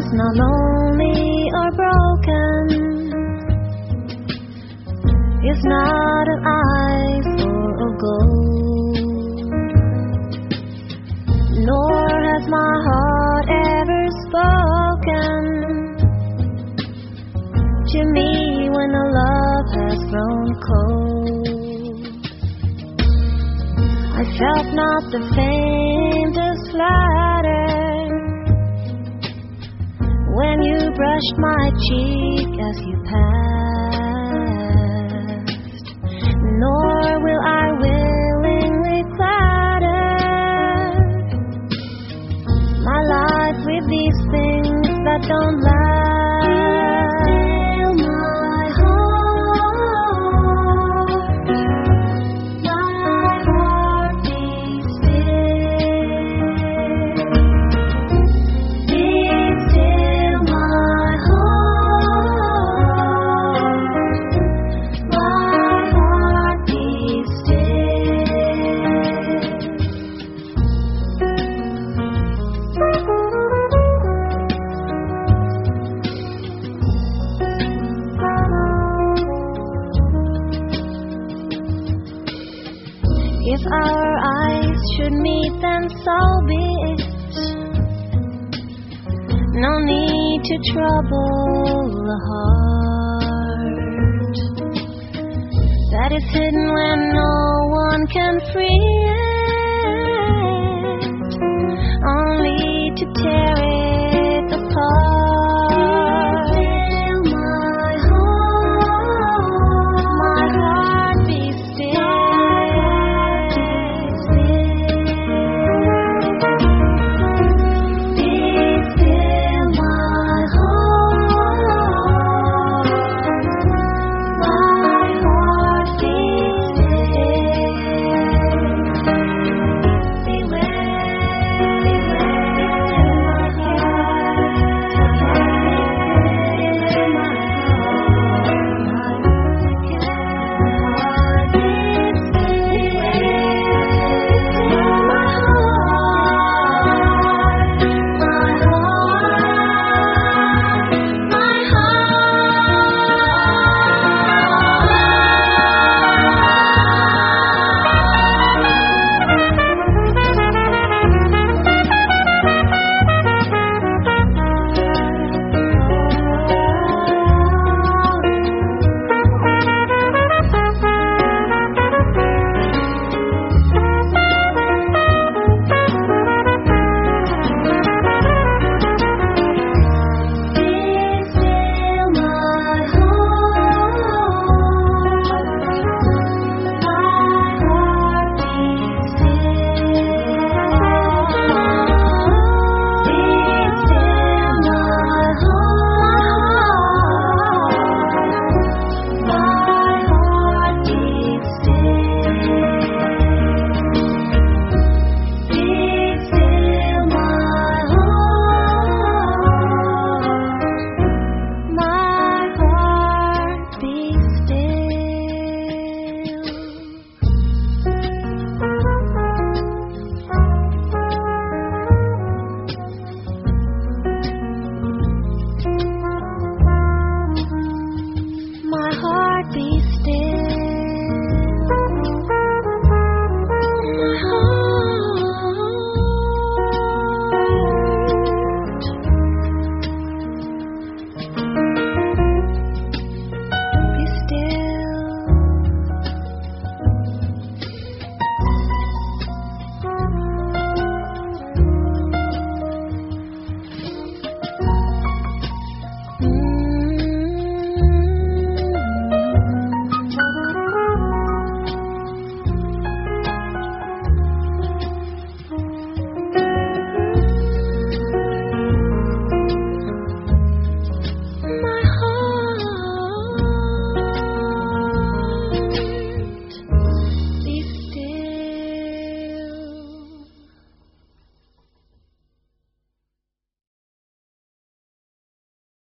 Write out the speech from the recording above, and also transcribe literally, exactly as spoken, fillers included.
is not lonely or broken, is not an eye full of gold, nor has my heart ever spoken to me when the love has grown cold. I felt not the faintest flutter when you brushed my cheek as you passed, nor will I willingly clatter my life with these things that don't last. If our eyes should meet, then so be it. No need to trouble the heart that is hidden when no one can free it, only to tear it